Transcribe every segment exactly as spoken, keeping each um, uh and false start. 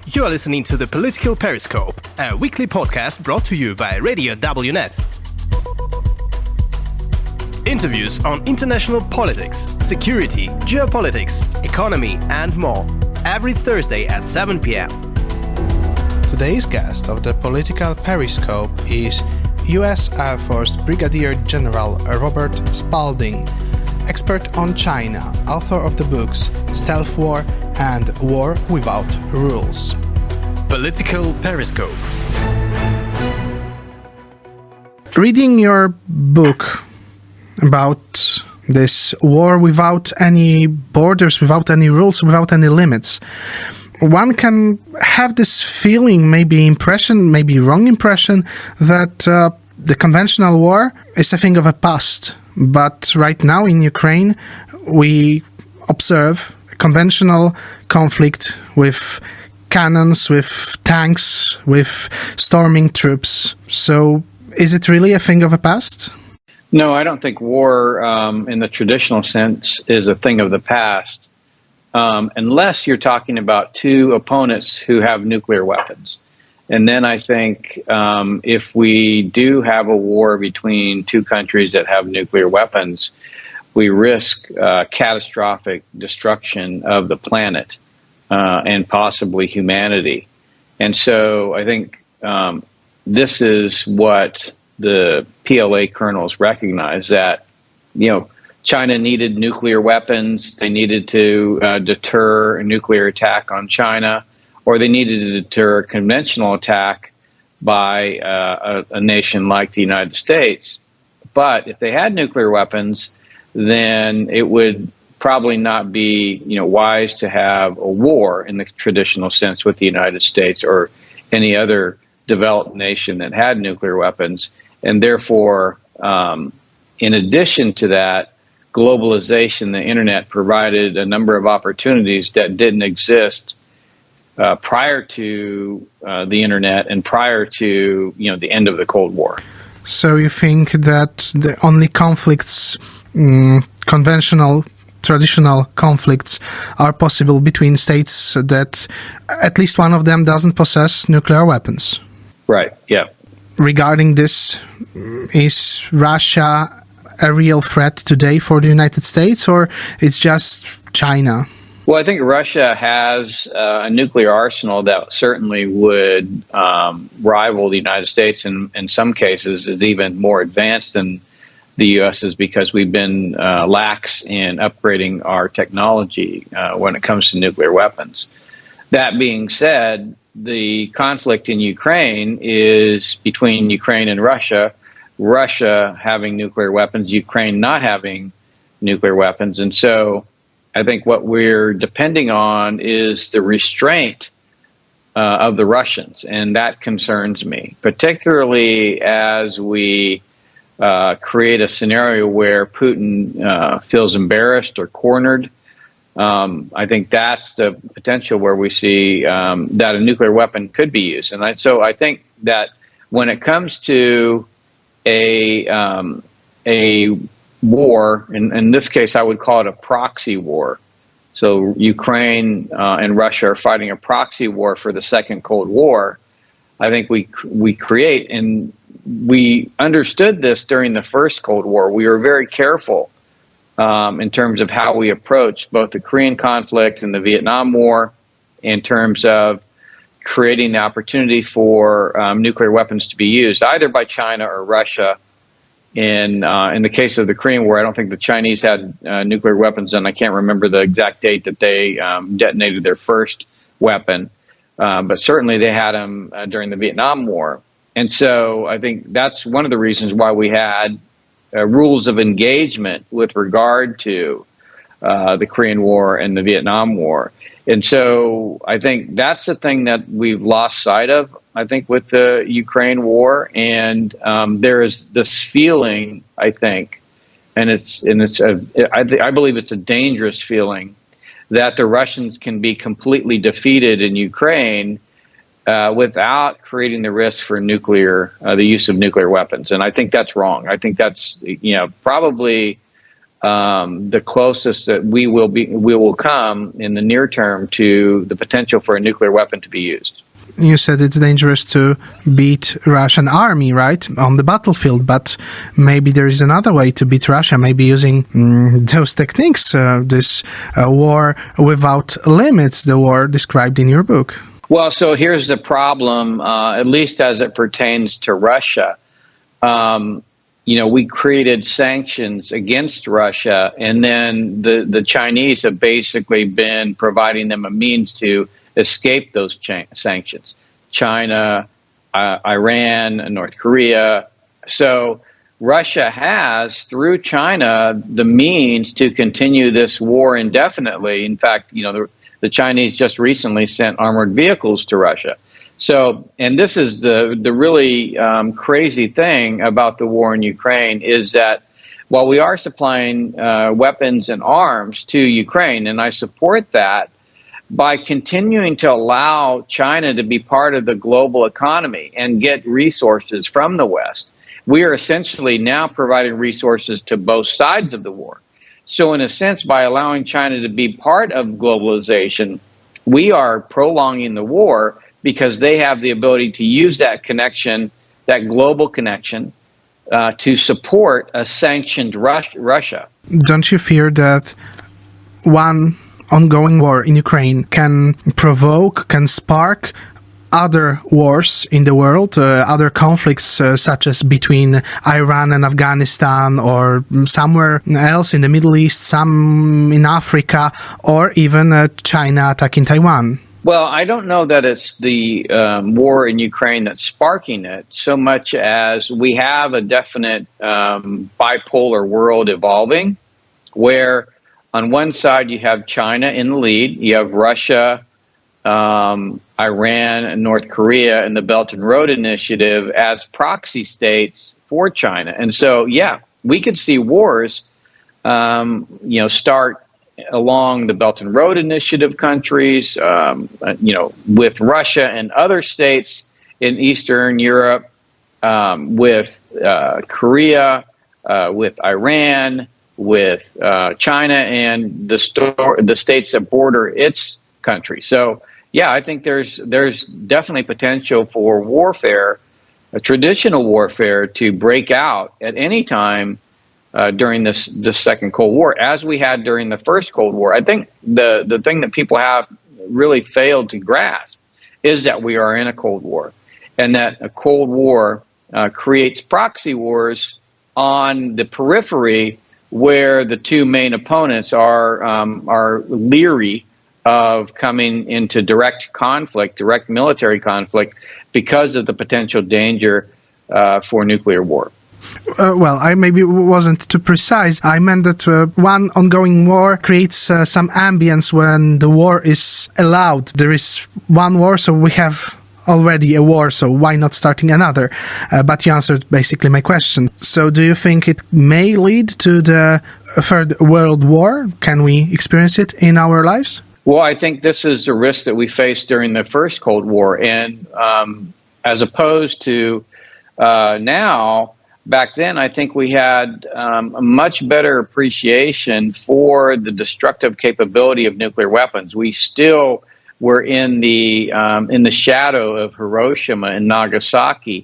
You are listening to the Political Periscope, a weekly podcast brought to you by Radio W Net. Interviews on international politics, security, geopolitics, economy, and more. Every Thursday at seven p.m. Today's guest of the Political Periscope is U S Air Force Brigadier General Robert Spalding, expert on China, author of the books Stealth War and War Without Rules. Political Periscope. Reading your book about this war without any borders, without any rules, without any limits, one can have this feeling, maybe impression, maybe wrong impression, that uh, the conventional war is a thing of the past. But right now in Ukraine, we observe a conventional conflict with cannons, with tanks, with storming troops. So is it really a thing of the past? No, I don't think war um, in the traditional sense is a thing of the past, um, unless you're talking about two opponents who have nuclear weapons. And then I think um, if we do have a war between two countries that have nuclear weapons, we risk uh, catastrophic destruction of the planet uh, and possibly humanity. And so I think um, this is what the P L A colonels recognize, that, you know, China needed nuclear weapons. They needed to uh, deter a nuclear attack on China, or they needed to deter a conventional attack by uh, a, a nation like the United States. But if they had nuclear weapons, then it would probably not be, you know, wise to have a war in the traditional sense with the United States or any other developed nation that had nuclear weapons. And therefore, um, in addition to that, globalization, the internet provided a number of opportunities that didn't exist uh, prior to uh, the internet and prior to, you know, the end of the Cold War. So you think that the only conflicts, um, conventional, traditional conflicts, are possible between states that at least one of them doesn't possess nuclear weapons? Right, yeah. Regarding this, is Russia a real threat today for the United States, or it's just China? Well, I think Russia has uh, a nuclear arsenal that certainly would um, rival the United States, and in some cases is even more advanced than the U S's, because we've been uh, lax in upgrading our technology uh, when it comes to nuclear weapons. That being said, the conflict in Ukraine is between Ukraine and Russia, Russia having nuclear weapons, Ukraine not having nuclear weapons. And so I think what we're depending on is the restraint uh, of the Russians, and that concerns me, particularly as we uh, create a scenario where Putin uh, feels embarrassed or cornered. Um, I think that's the potential where we see um, that a nuclear weapon could be used. And I, so I think that when it comes to a um, a war, in, in this case I would call it a proxy war. So Ukraine uh, and Russia are fighting a proxy war for the Second Cold War. I think we we create, and we understood this during the First Cold War. We were very careful Um, in terms of how we approach both the Korean conflict and the Vietnam War, in terms of creating the opportunity for um, nuclear weapons to be used, either by China or Russia. In uh, in the case of the Korean War, I don't think the Chinese had uh, nuclear weapons, and I can't remember the exact date that they um, detonated their first weapon, uh, but certainly they had them uh, during the Vietnam War. And so I think that's one of the reasons why we had Uh, rules of engagement with regard to uh, the Korean War and the Vietnam War. And so I think that's the thing that we've lost sight of, I think, with the Ukraine war. And um, there is this feeling, I think, and it's and it's a, I, I believe it's a dangerous feeling, that the Russians can be completely defeated in Ukraine Uh, without creating the risk for nuclear, uh, the use of nuclear weapons. And I think that's wrong. I think that's, you know, probably um, the closest that we will be, we will come in the near term to the potential for a nuclear weapon to be used. You said it's dangerous to beat Russian army, right, on the battlefield, but maybe there is another way to beat Russia, maybe using mm, those techniques, uh, this uh, war without limits, the war described in your book. Well, so here's the problem, uh, at least as it pertains to Russia. Um, you know, we created sanctions against Russia, and then the, the Chinese have basically been providing them a means to escape those cha- sanctions. China, uh, Iran, North Korea. So Russia has, through China, the means to continue this war indefinitely. In fact, you know, the, the Chinese just recently sent armored vehicles to Russia. So, and this is the, the really um, crazy thing about the war in Ukraine is that while we are supplying uh, weapons and arms to Ukraine, and I support that, by continuing to allow China to be part of the global economy and get resources from the West, we are essentially now providing resources to both sides of the war. So in a sense, by allowing China to be part of globalization, we are prolonging the war because they have the ability to use that connection, that global connection, uh, to support a sanctioned Rus- Russia. Don't you fear that one ongoing war in Ukraine can provoke, can spark other wars in the world, uh, other conflicts uh, such as between Iran and Afghanistan or somewhere else in the Middle East, some in Africa, or even uh, China attacking Taiwan? Well, I don't know that it's the um, war in Ukraine that's sparking it so much as we have a definite um, bipolar world evolving where on one side, you have China in the lead. You have Russia, um, Iran, and North Korea in the Belt and Road Initiative as proxy states for China. And so, yeah, we could see wars, um, you know, start along the Belt and Road Initiative countries, um, you know, with Russia and other states in Eastern Europe, um, with uh, Korea, uh, with Iran, with uh, China and the store, the states that border its country. So, yeah, I think there's there's definitely potential for warfare, a traditional warfare, to break out at any time uh, during this this second Cold War, as we had during the first Cold War. I think the the thing that people have really failed to grasp is that we are in a Cold War, and that a Cold War uh, creates proxy wars on the periphery, where the two main opponents are um, are leery of coming into direct conflict, direct military conflict, because of the potential danger uh, for nuclear war. Uh, well, I maybe wasn't too precise. I meant that uh, one ongoing war creates uh, some ambience when the war is allowed. There is one war, so we have already a war, so why not starting another? Uh, but you answered basically my question. So do you think it may lead to the Third World War? Can we experience it in our lives? Well, I think this is the risk that we faced during the first Cold War. And um, as opposed to uh, now, back then, I think we had um, a much better appreciation for the destructive capability of nuclear weapons. We still were in the um, in the shadow of Hiroshima and Nagasaki.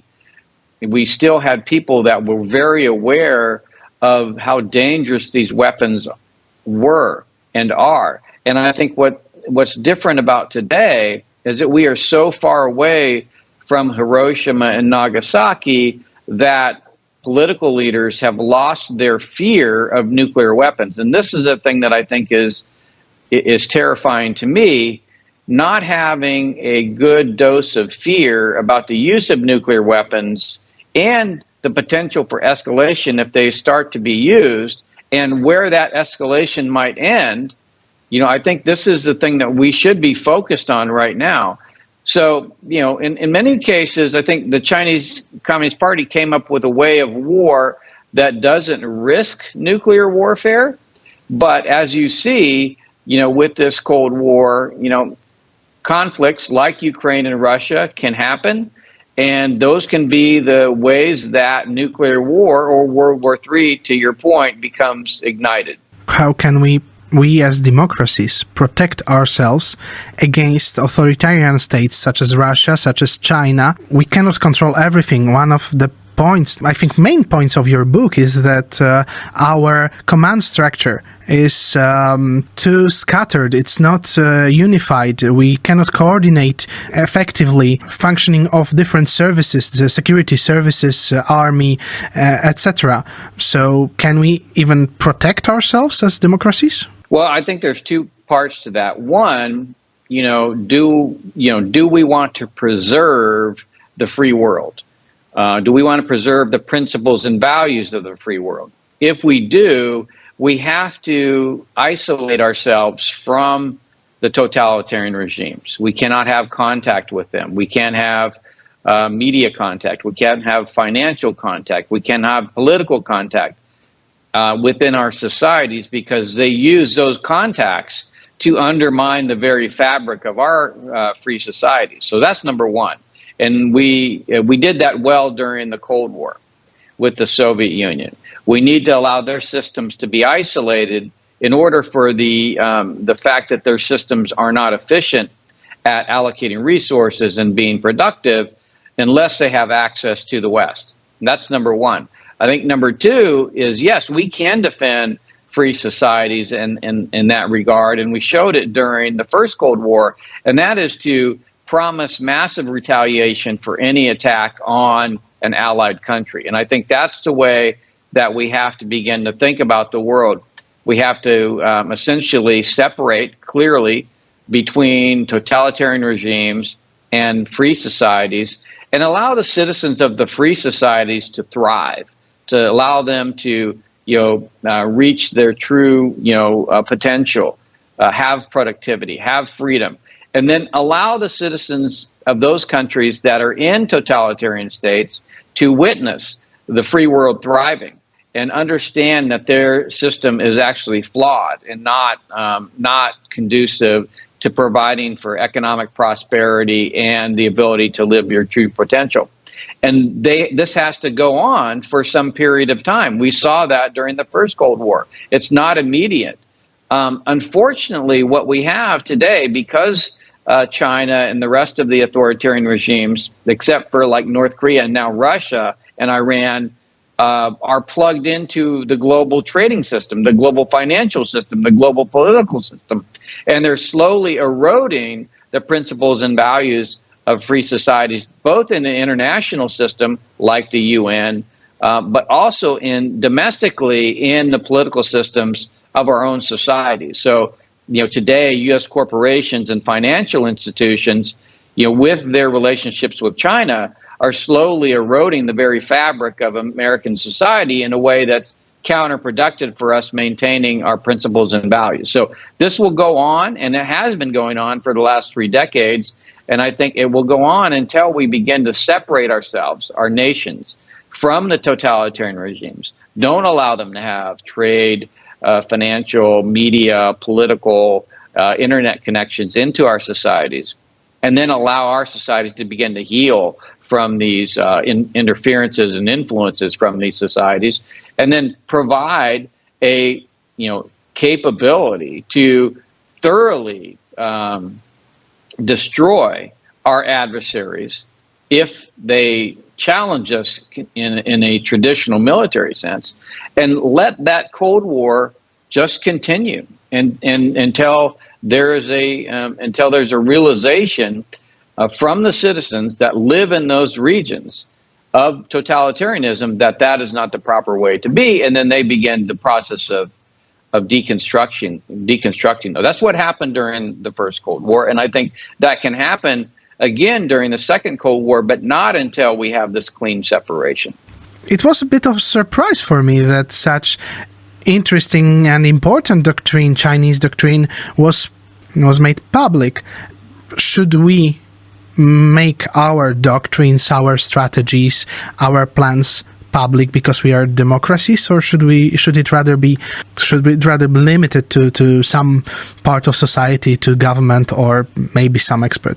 We still had people that were very aware of how dangerous these weapons were and are. And I think what what's different about today is that we are so far away from Hiroshima and Nagasaki that political leaders have lost their fear of nuclear weapons. And this is a thing that I think is is terrifying to me. Not having a good dose of fear about the use of nuclear weapons and the potential for escalation if they start to be used, and where that escalation might end, you know, I think this is the thing that we should be focused on right now. So, you know, in, in many cases, I think the Chinese Communist Party came up with a way of war that doesn't risk nuclear warfare. But as you see, you know, with this Cold War, you know, conflicts like Ukraine and Russia can happen. And those can be the ways that nuclear war or World War Three, to your point, becomes ignited. How can we, we as democracies, protect ourselves against authoritarian states such as Russia, such as China? We cannot control everything. One of the points, I think main points of your book is that uh, our command structure is um, too scattered. It's not uh, unified. We cannot coordinate effectively functioning of different services, the security services, uh, army, uh, et cetera. So can we even protect ourselves as democracies? Well, I think there's two parts to that. One, you know, do you know, do we want to preserve the free world? Uh, do we want to preserve the principles and values of the free world? If we do, we have to isolate ourselves from the totalitarian regimes. We cannot have contact with them. We can't have uh, media contact. We can't have financial contact. We can't have political contact uh, within our societies because they use those contacts to undermine the very fabric of our uh, free societies. So that's number one. And we uh, we did that well during the Cold War with the Soviet Union. We need to allow their systems to be isolated in order for the um, the fact that their systems are not efficient at allocating resources and being productive unless they have access to the West. And that's number one. I think number two is, yes, we can defend free societies in, in, in that regard, and we showed it during the first Cold War, and that is to promise massive retaliation for any attack on an allied country. And I think that's the way that we have to begin to think about the world. We have to um, essentially separate clearly between totalitarian regimes and free societies and allow the citizens of the free societies to thrive, to allow them to, you know, uh, reach their true, you know, uh, potential, uh, have productivity, have freedom, and then allow the citizens of those countries that are in totalitarian states to witness the free world thriving and understand that their system is actually flawed and not um, not conducive to providing for economic prosperity and the ability to live your true potential. And they this has to go on for some period of time. We saw that during the first Cold War. It's not immediate. Um, unfortunately, what we have today, because uh, China and the rest of the authoritarian regimes, except for like North Korea and now Russia and Iran, uh, are plugged into the global trading system, the global financial system, the global political system. And they're slowly eroding the principles and values of free societies, both in the international system, like the U N, uh, but also in domestically in the political systems of our own societies. So, you know, today, U S corporations and financial institutions, you know, with their relationships with China, are slowly eroding the very fabric of American society in a way that's counterproductive for us maintaining our principles and values. So this will go on, and it has been going on for the last three decades. And I think it will go on until we begin to separate ourselves, our nations, from the totalitarian regimes. Don't allow them to have trade, uh, financial, media, political, uh, internet connections into our societies, and then allow our societies to begin to heal from these uh, in, interferences and influences from these societies, and then provide a you know capability to thoroughly um, destroy our adversaries if they challenge us in, in a traditional military sense, and let that Cold War just continue and, and until there is a um, until there's a realization uh, from the citizens that live in those regions of totalitarianism that that is not the proper way to be, and then they begin the process of of deconstruction, deconstructing. That's what happened during the first Cold War, and I think that can happen again during the second Cold War, but not until we have this clean separation. It was a bit of a surprise for me that such interesting and important doctrine, Chinese doctrine, was was made public. Should we make our doctrines, our strategies, our plans public because we are democracies, or should we should it rather be should it rather be limited to, to some part of society, to government, or maybe some experts?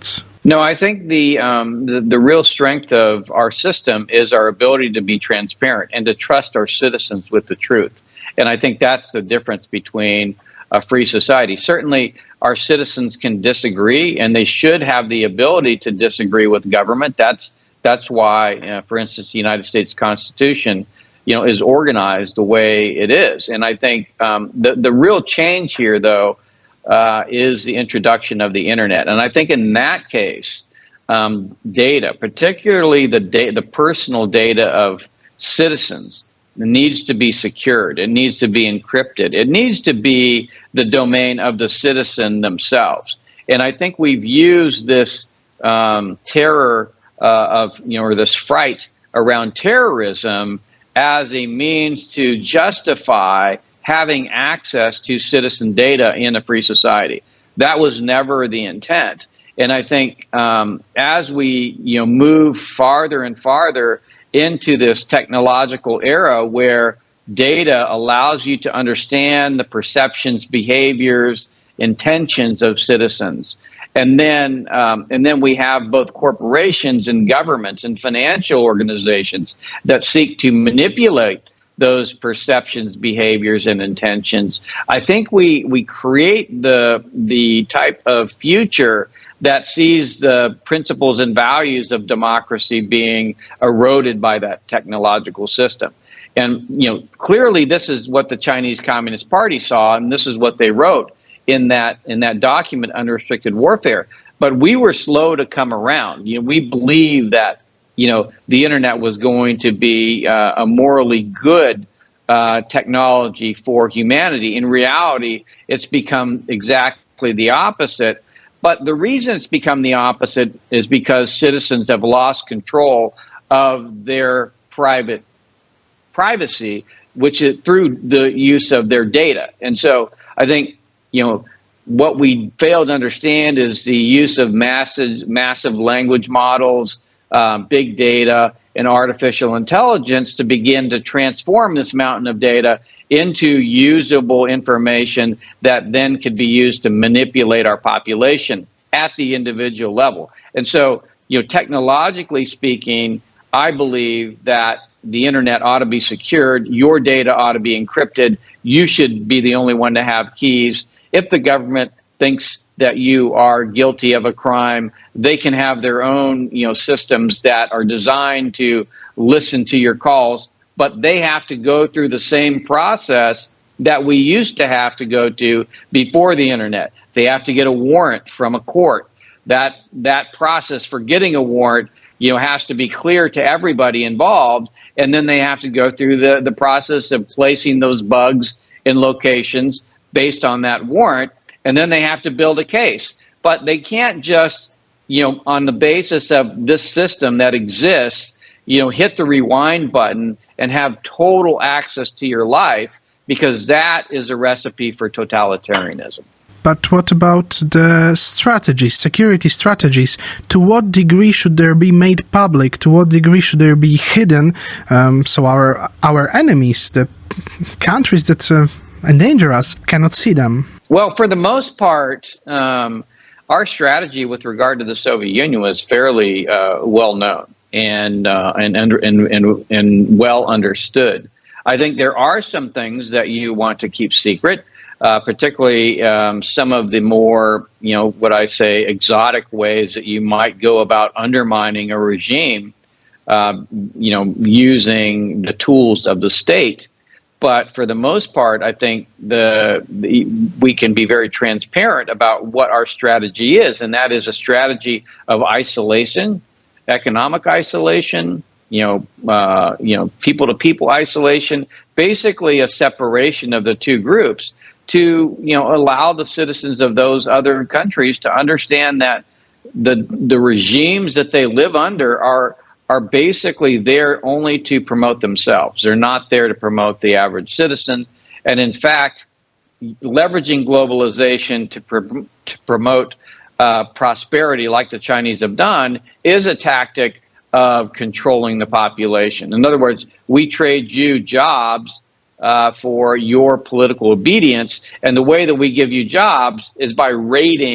No, I think the, um, the the real strength of our system is our ability to be transparent and to trust our citizens with the truth. And I think that's the difference between a free society. Certainly, our citizens can disagree, and they should have the ability to disagree with government. That's that's why, uh, for instance, the United States Constitution, you know, is organized the way it is. And I think um, the the real change here, though, uh, is the introduction of the internet. And I think in that case, um, data, particularly the da- the personal data of citizens, needs to be secured. It needs to be encrypted. It needs to be the domain of the citizen themselves. And I think we've used this um, terror uh, of, you know, or this fright around terrorism as a means to justify having access to citizen data in a free society. That was never the intent. And I think um, as we, you know, move farther and farther into this technological era where data allows you to understand the perceptions, behaviors, intentions of citizens. And then, um, and then we have both corporations and governments and financial organizations that seek to manipulate those perceptions, behaviors, and intentions. I think we we create the the type of future that sees the principles and values of democracy being eroded by that technological system. And, you know, clearly this is what the Chinese Communist Party saw, and this is what they wrote in that in that document, Unrestricted Warfare. But we were slow to come around. You know, we believed that, you know, the internet was going to be uh, a morally good uh, technology for humanity. In reality, it's become exactly the opposite. But the reason it's become the opposite is because citizens have lost control of their private privacy, which is through the use of their data. And so I think, you know, what we fail to understand is the use of massive, massive language models, um, big data, and artificial intelligence to begin to transform this mountain of data into usable information that then could be used to manipulate our population at the individual level. And so, you know, technologically speaking, I believe that the internet ought to be secured. Your data ought to be encrypted. You should be the only one to have keys. If the government thinks that you are guilty of a crime, they can have their own, you know, systems that are designed to listen to your calls, but they have to go through the same process that we used to have to go to before the internet. They have to get a warrant from a court. That that process for getting a warrant, you know, has to be clear to everybody involved, and then they have to go through the, the process of placing those bugs in locations based on that warrant, and then they have to build a case. But they can't just, you know, on the basis of this system that exists, you know, hit the rewind button and have total access to your life, because that is a recipe for totalitarianism. But what about the strategies, security strategies? To what degree should they be made public? To what degree should they be hidden? Um, so our our enemies, the countries that uh, endanger us, cannot see them. Well, for the most part, um, our strategy with regard to the Soviet Union was fairly uh, well known and uh, and, and and and well understood. I think there are some things that you want to keep secret. Uh, particularly um, some of the more, you know, what I say, exotic ways that you might go about undermining a regime, uh, you know, using the tools of the state. But for the most part, I think the, the we can be very transparent about what our strategy is, and that is a strategy of isolation, economic isolation, you know, uh, you know, people-to-people isolation, basically a separation of the two groups, to, you know, allow the citizens of those other countries to understand that the the regimes that they live under are are basically there only to promote themselves. They're not there to promote the average citizen. And in fact, leveraging globalization to, pr- to promote uh, prosperity like the Chinese have done is a tactic of controlling the population. In other words, we trade you jobs Uh, for your political obedience, and the way that we give you jobs is by raiding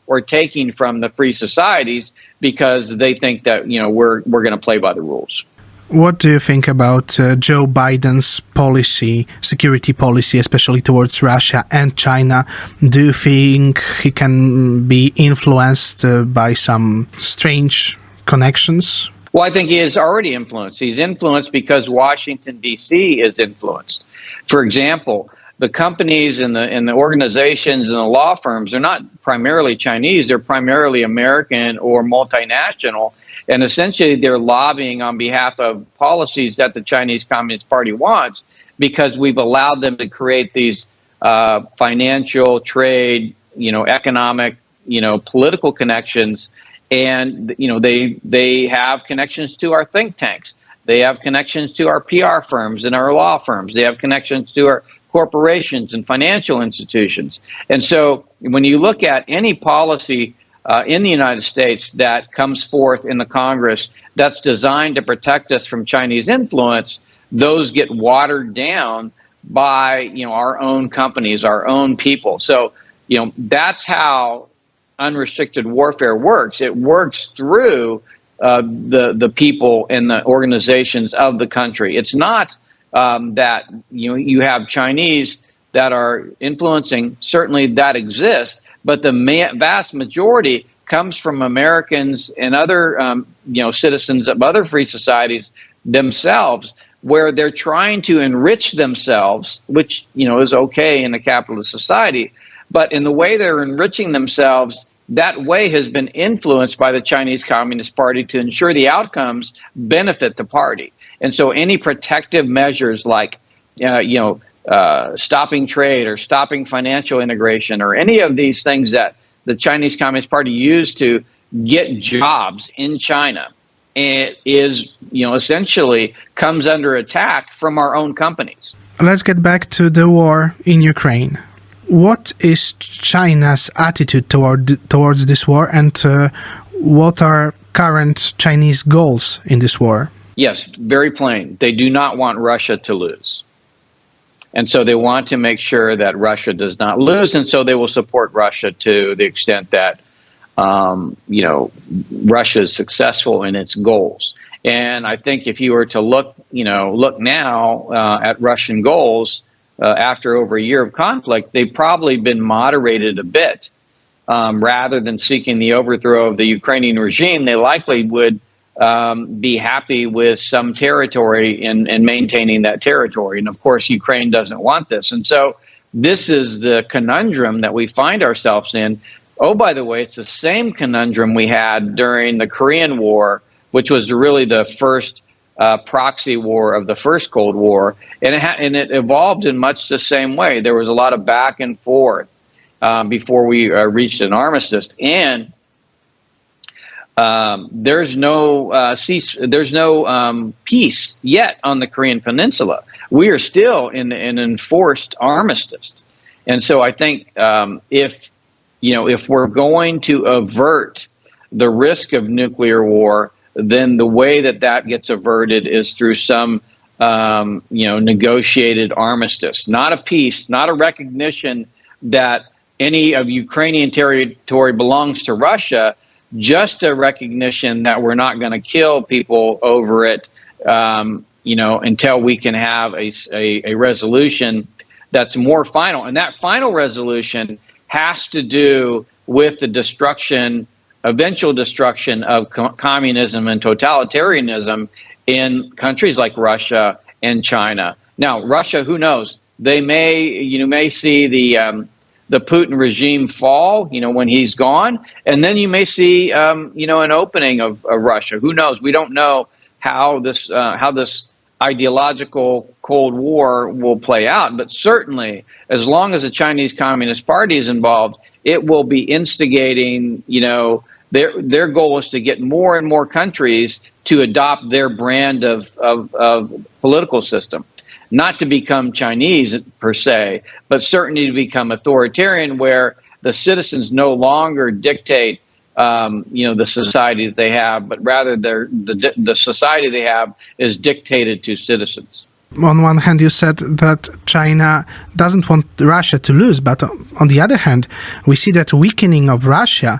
or taking from the free societies because they think that, you know, we're we're going to play by the rules. What do you think about uh, Joe Biden's policy, security policy, especially towards Russia and China? Do you think he can be influenced uh, by some strange connections? Well, I think he is already influenced. He's influenced because Washington, D C is influenced. For example, the companies and the, and the organizations and the law firms, they're not primarily Chinese, they're primarily American or multinational. And essentially, they're lobbying on behalf of policies that the Chinese Communist Party wants because we've allowed them to create these uh, financial, trade, you know, economic, you know, political connections. And, you know, they they have connections to our think tanks. They have connections to our P R firms and our law firms. They have connections to our corporations and financial institutions. And so when you look at any policy Uh, in the United States that comes forth in the Congress that's designed to protect us from Chinese influence, those get watered down by, you know, our own companies, our own people. So, you know, that's how unrestricted warfare works. It works through uh, the the people and the organizations of the country. It's not um, that, you know, you have Chinese that are influencing. Certainly that exists. But the ma- vast majority comes from Americans and other, um, you know, citizens of other free societies themselves, where they're trying to enrich themselves, which, you know, is okay in a capitalist society. But in the way they're enriching themselves, that way has been influenced by the Chinese Communist Party to ensure the outcomes benefit the party. And so any protective measures like, uh, you know, Uh, stopping trade or stopping financial integration or any of these things that the Chinese Communist Party used to get jobs in China, it is, you know, essentially comes under attack from our own companies. Let's get back to the war in Ukraine. What is China's attitude toward towards this war, and uh, what are current Chinese goals in this war? Yes, very plain. They do not want Russia to lose. And so they want to make sure that Russia does not lose, and so they will support Russia to the extent that, um, you know, Russia is successful in its goals. And I think if you were to look, you know, look now uh, at Russian goals uh, after over a year of conflict, they've probably been moderated a bit. Um, rather than seeking the overthrow of the Ukrainian regime, they likely would Um, be happy with some territory and, and maintaining that territory. And of course, Ukraine doesn't want this. And so this is the conundrum that we find ourselves in. Oh, by the way, it's the same conundrum we had during the Korean War, which was really the first uh, proxy war of the first Cold War. And it, ha- and it evolved in much the same way. There was a lot of back and forth um, before we uh, reached an armistice. And Um, there's no uh, cease, there's no um, peace yet on the Korean Peninsula. We are still in an enforced armistice, and so I think um, if you know if we're going to avert the risk of nuclear war, then the way that that gets averted is through some um, you know negotiated armistice, not a peace, not a recognition that any of Ukrainian territory belongs to Russia. Just a recognition that we're not going to kill people over it, um, you know, until we can have a, a, a resolution that's more final. And that final resolution has to do with the destruction, eventual destruction of co- communism and totalitarianism in countries like Russia and China. Now, Russia, who knows? They may, you may see the um, the Putin regime fall, you know, when he's gone. And then you may see, um, you know, an opening of, of Russia. Who knows? We don't know how this uh, how this ideological Cold War will play out. But certainly, as long as the Chinese Communist Party is involved, it will be instigating, you know, their their goal is to get more and more countries to adopt their brand of, of, of political system. Not to become Chinese per se, but certainly to become authoritarian, where the citizens no longer dictate, um, you know, the society that they have, but rather the the society they have is dictated to citizens. On one hand, you said that China doesn't want Russia to lose, but on the other hand, we see that weakening of Russia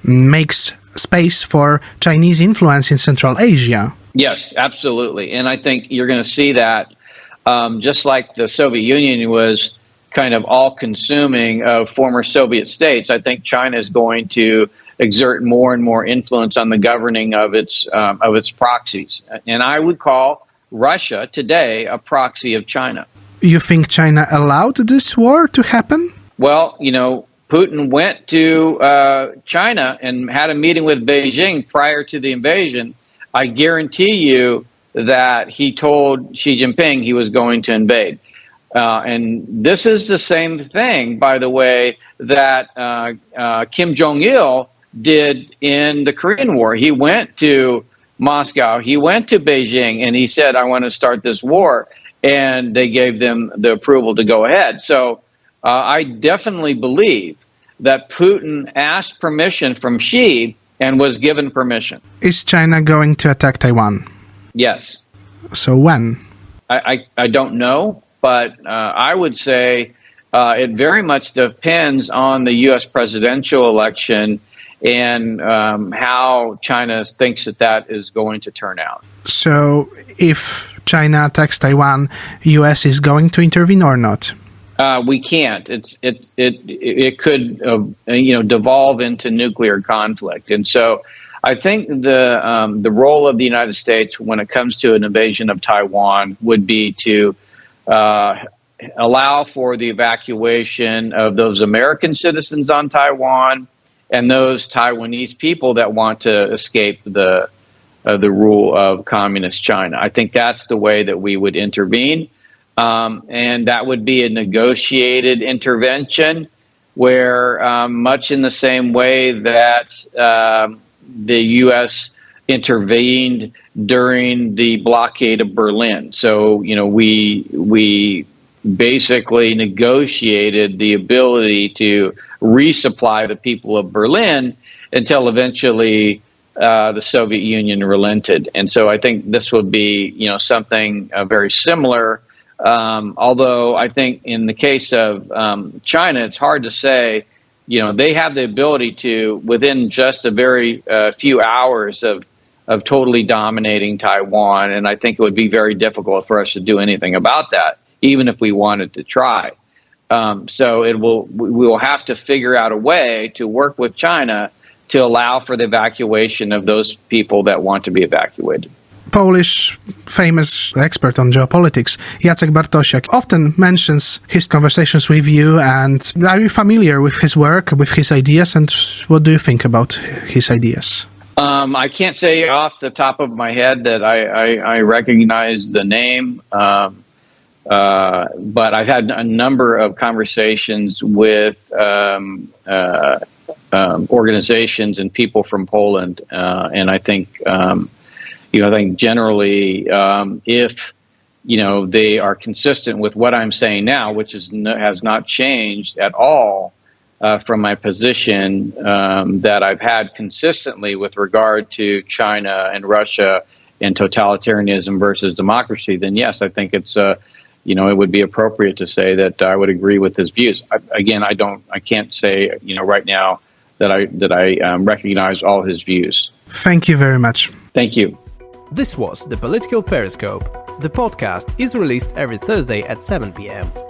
makes space for Chinese influence in Central Asia. Yes, absolutely. And I think you're going to see that um, just like the Soviet Union was kind of all-consuming of former Soviet states, I think China is going to exert more and more influence on the governing of its um, of its proxies. And I would call Russia today a proxy of China. You think China allowed this war to happen? Well, you know, Putin went to uh, China and had a meeting with Beijing prior to the invasion. I guarantee you that he told Xi Jinping he was going to invade. Uh, and this is the same thing, by the way, that uh, uh, Kim Jong-il did in the Korean War. He went to Moscow, he went to Beijing, and he said, I want to start this war. And they gave them the approval to go ahead. So uh, I definitely believe that Putin asked permission from Xi and was given permission. Is China going to attack Taiwan? Yes. So when? I, I, I don't know, but uh, I would say uh, it very much depends on the U S presidential election and um, how China thinks that that is going to turn out. So if China attacks Taiwan, U S is going to intervene or not? Uh, we can't. It's it it it could uh, you know devolve into nuclear conflict, and so I think the um, the role of the United States when it comes to an invasion of Taiwan would be to uh, allow for the evacuation of those American citizens on Taiwan and those Taiwanese people that want to escape the uh, the rule of communist China. I think that's the way that we would intervene. Um, and that would be a negotiated intervention where um, much in the same way that um, the U S intervened during the blockade of Berlin. So, you know, we we basically negotiated the ability to resupply the people of Berlin until eventually uh, the Soviet Union relented. And so I think this would be, you know, something uh, very similar. Um, although I think in the case of um, China, it's hard to say, you know, they have the ability to, within just a very uh, few hours of, of totally dominating Taiwan. And I think it would be very difficult for us to do anything about that, even if we wanted to try. Um, so it will, we will have to figure out a way to work with China to allow for the evacuation of those people that want to be evacuated. Polish famous expert on geopolitics, Jacek Bartosiak, often mentions his conversations with you. And are you familiar with his work, with his ideas, and what do you think about his ideas? Um, I can't say off the top of my head that I, I, I recognize the name, um, uh, but I've had a number of conversations with um, uh, um, organizations and people from Poland, uh, and I think um, You know, I think generally, um, if, you know, they are consistent with what I'm saying now, which is no, has not changed at all uh, from my position um, that I've had consistently with regard to China and Russia and totalitarianism versus democracy, then yes, I think it's, uh, you know, it would be appropriate to say that I would agree with his views. I, again, I don't, I can't say, you know, right now that I that I um, recognize all his views. Thank you very much. Thank you. This was The Political Periscope. The podcast is released every Thursday at seven p.m.